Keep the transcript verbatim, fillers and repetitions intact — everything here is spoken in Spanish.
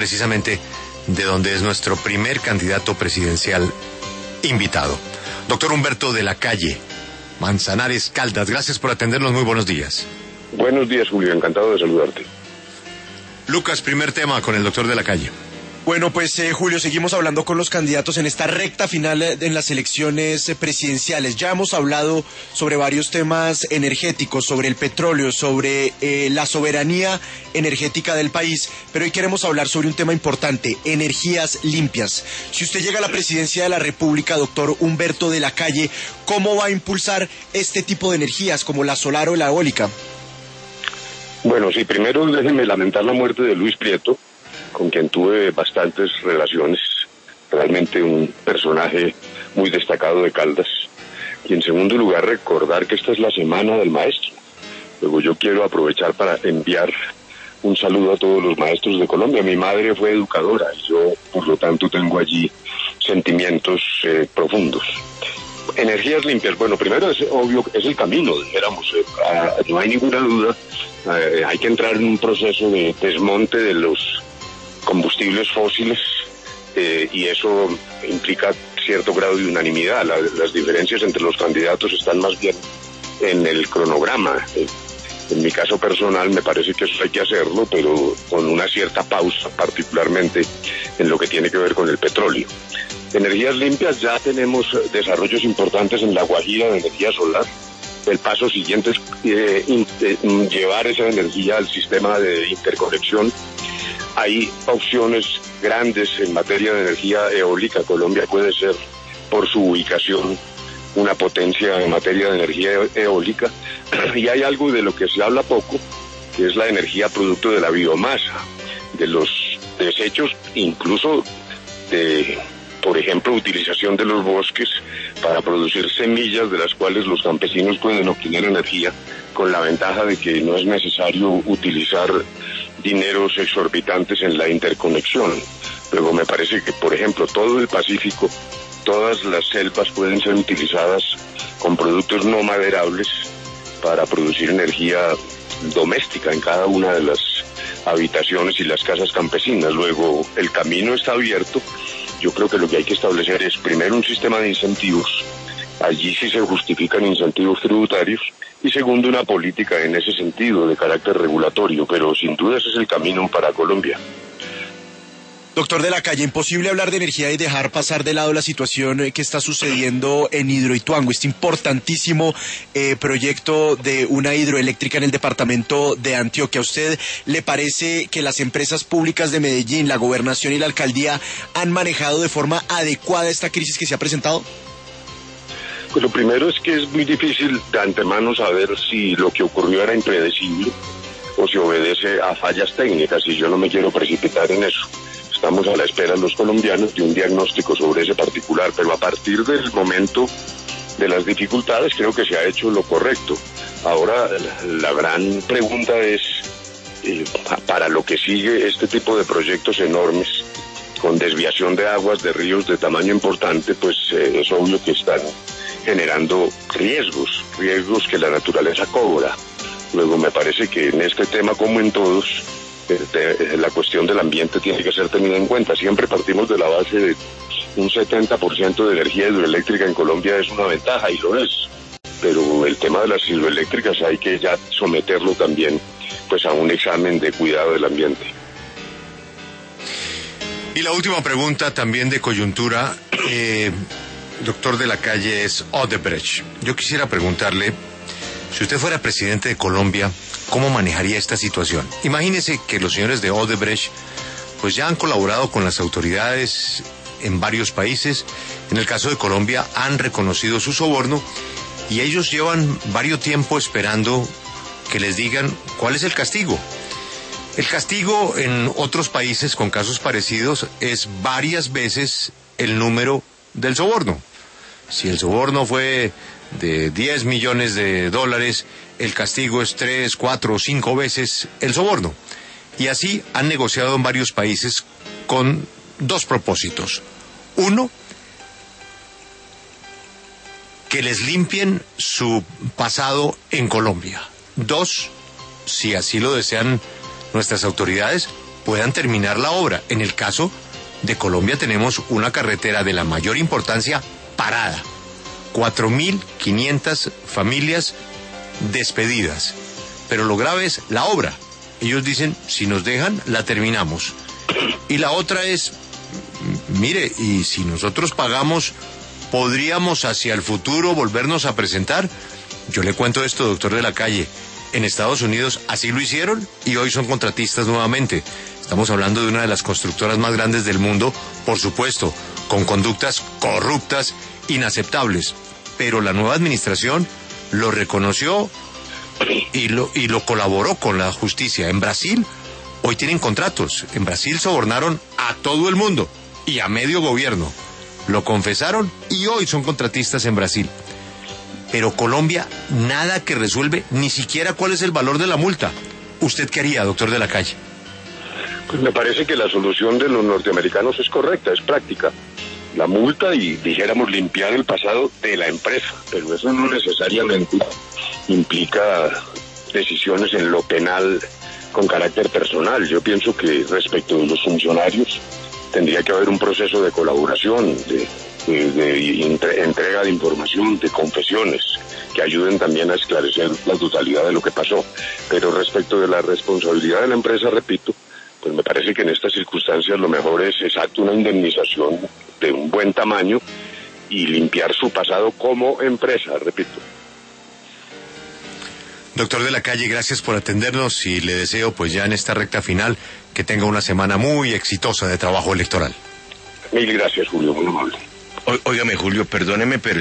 precisamente de donde es nuestro primer candidato presidencial invitado. Doctor Humberto de la Calle, Manzanares, Caldas, gracias por atendernos, muy buenos días. Buenos días, Julio, encantado de saludarte. Lucas, primer tema con el doctor de la Calle. Bueno, pues eh, Julio, seguimos hablando con los candidatos en esta recta final en las elecciones eh, presidenciales. Ya hemos hablado sobre varios temas energéticos, sobre el petróleo, sobre eh, la soberanía energética del país, pero hoy queremos hablar sobre un tema importante, energías limpias. Si usted llega a la presidencia de la República, doctor Humberto de la Calle, ¿cómo va a impulsar este tipo de energías como la solar o la eólica? Bueno, sí, primero déjenme lamentar la muerte de Luis Prieto, con quien tuve bastantes relaciones, realmente un personaje muy destacado de Caldas. Y en segundo lugar, recordar que esta es la Semana del Maestro. Luego yo quiero aprovechar para enviar un saludo a todos los maestros de Colombia. Mi madre fue educadora y yo, por lo tanto, tengo allí sentimientos eh, profundos. Energías limpias, bueno, primero es obvio, es el camino, dijéramos, eh, ah, no hay ninguna duda, eh, hay que entrar en un proceso de desmonte de los combustibles fósiles eh, y eso implica cierto grado de unanimidad. La, las diferencias entre los candidatos están más bien en el cronograma. Eh, en mi caso personal me parece que eso hay que hacerlo, pero con una cierta pausa, particularmente en lo que tiene que ver con el petróleo. Energías limpias, ya tenemos desarrollos importantes en La Guajira de energía solar. El paso siguiente es eh, in, eh, llevar esa energía al sistema de interconexión. Hay opciones grandes en materia de energía eólica. Colombia puede ser, por su ubicación, una potencia en materia de energía eólica. Y hay algo de lo que se habla poco, que es la energía producto de la biomasa, de los desechos, incluso de, por ejemplo, utilización de los bosques para producir semillas de las cuales los campesinos pueden obtener energía, con la ventaja de que no es necesario utilizar dineros exorbitantes en la interconexión. Luego me parece que, por ejemplo, todo el Pacífico, todas las selvas pueden ser utilizadas con productos no maderables para producir energía doméstica en cada una de las habitaciones y las casas campesinas. Luego, el camino está abierto. Yo creo que lo que hay que establecer es primero un sistema de incentivos. Allí sí se justifican incentivos tributarios. Y segundo, una política en ese sentido de carácter regulatorio, pero sin duda ese es el camino para Colombia. Doctor de la Calle, imposible hablar de energía y dejar pasar de lado la situación que está sucediendo en Hidroituango, este importantísimo eh, proyecto de una hidroeléctrica en el departamento de Antioquia. ¿A usted le parece que las empresas públicas de Medellín, la gobernación y la alcaldía han manejado de forma adecuada esta crisis que se ha presentado? Pues lo primero es que es muy difícil de antemano saber si lo que ocurrió era impredecible o si obedece a fallas técnicas, y yo no me quiero precipitar en eso. Estamos a la espera los colombianos de un diagnóstico sobre ese particular, pero a partir del momento de las dificultades creo que se ha hecho lo correcto. Ahora la, la gran pregunta es, eh, para lo que sigue este tipo de proyectos enormes, con desviación de aguas de ríos de tamaño importante, pues eh, es obvio que están generando riesgos, riesgos que la naturaleza cobra. Luego me parece que en este tema, como en todos, eh, la cuestión del ambiente tiene que ser tenida en cuenta. Siempre partimos de la base de un setenta por ciento de energía hidroeléctrica en Colombia es una ventaja, y lo es. Pero el tema de las hidroeléctricas hay que ya someterlo también pues a un examen de cuidado del ambiente. Y la última pregunta, también de coyuntura, eh, doctor de la Calle, es Odebrecht. Yo quisiera preguntarle, si usted fuera presidente de Colombia, ¿cómo manejaría esta situación? Imagínese que los señores de Odebrecht pues ya han colaborado con las autoridades en varios países. En el caso de Colombia han reconocido su soborno y ellos llevan varios tiempo esperando que les digan cuál es el castigo. El castigo en otros países con casos parecidos es varias veces el número del soborno. Si el soborno fue de diez millones de dólares, el castigo es tres, cuatro o cinco veces el soborno. Y así han negociado en varios países con dos propósitos. Uno, que les limpien su pasado en Colombia. Dos, si así lo desean nuestras autoridades, puedan terminar la obra. En el caso de Colombia tenemos una carretera de la mayor importancia parada, cuatro mil quinientas familias despedidas, pero lo grave es la obra. Ellos dicen, si nos dejan, la terminamos. Y la otra es, mire, y si nosotros pagamos, ¿podríamos hacia el futuro volvernos a presentar? Yo le cuento esto, doctor de la Calle. En Estados Unidos así lo hicieron y hoy son contratistas nuevamente. Estamos hablando de una de las constructoras más grandes del mundo, por supuesto, con conductas corruptas, inaceptables. Pero la nueva administración lo reconoció y lo, y lo colaboró con la justicia. En Brasil hoy tienen contratos. En Brasil sobornaron a todo el mundo y a medio gobierno. Lo confesaron y hoy son contratistas en Brasil. Pero Colombia, nada que resuelve, ni siquiera cuál es el valor de la multa. ¿Usted qué haría, doctor de la Calle? Pues me parece que la solución de los norteamericanos es correcta, es práctica. La multa y, dijéramos, limpiar el pasado de la empresa, pero eso no necesariamente implica decisiones en lo penal con carácter personal. Yo pienso que respecto de los funcionarios tendría que haber un proceso de colaboración, de, de, de entre, entrega de información, de confesiones, que ayuden también a esclarecer la totalidad de lo que pasó. Pero respecto de la responsabilidad de la empresa, repito, pues me parece que en estas circunstancias lo mejor es exacto una indemnización de un buen tamaño y limpiar su pasado como empresa, repito. Doctor de la Calle, gracias por atendernos y le deseo pues ya en esta recta final que tenga una semana muy exitosa de trabajo electoral. Mil gracias, Julio, muy amable. Óigame, Julio, perdóneme, pero